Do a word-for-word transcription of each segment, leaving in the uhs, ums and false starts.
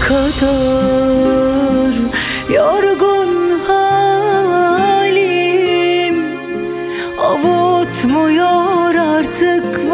kadar yorgun halim avutmuyor artık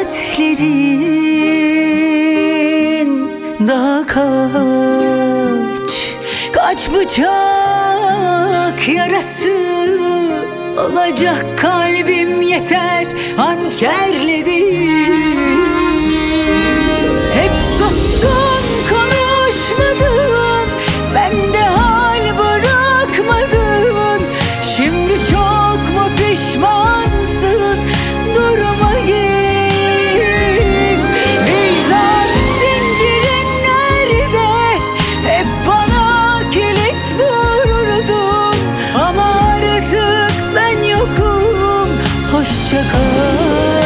vaatlerin. Daha kaç, kaç bıçak yarası olacak kalbim, yeter hançerledin. Hep sustun, konuşmadın, bende hal bırakmadın. Şimdi çok mu pişmansın? Durma git. Vicdan zincirin nerede? Hep bana kilit vurdun, ama artık ben yokum. Hoşça kal.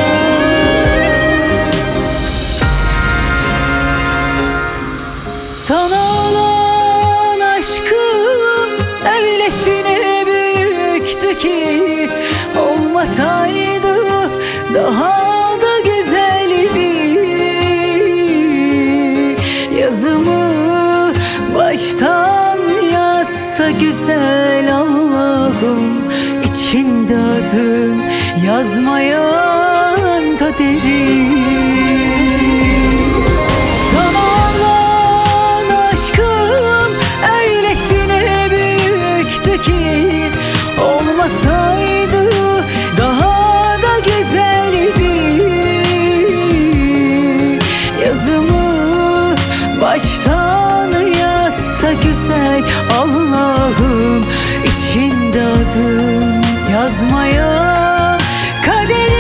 Sana olan aşkım öylesine büyüktü ki, olmasaydı daha da güzeldi. Yazımı baştan yazsa güzel Allah'ım, içinde adın yazmayan kaderi. Olmasaydı daha da güzeldi. Yazımı baştan yazsa güzel Allah'ım, içinde adın yazmaya kaderi.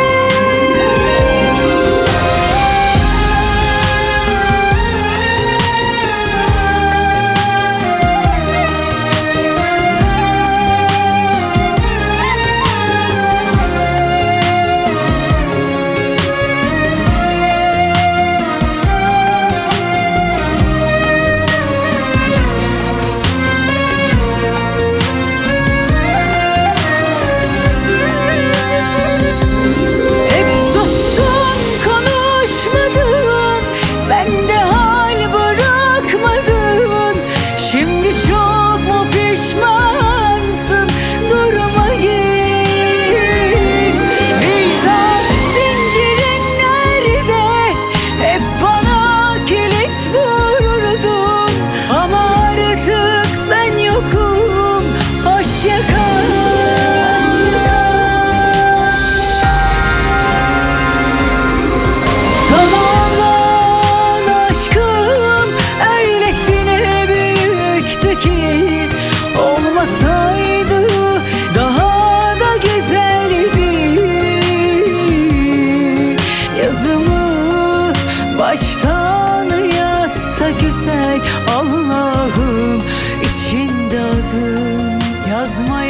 Olmasaydı daha da güzeldi. Yazımı baştan yazsa güzel Allah'ım, içinde adın yazmaya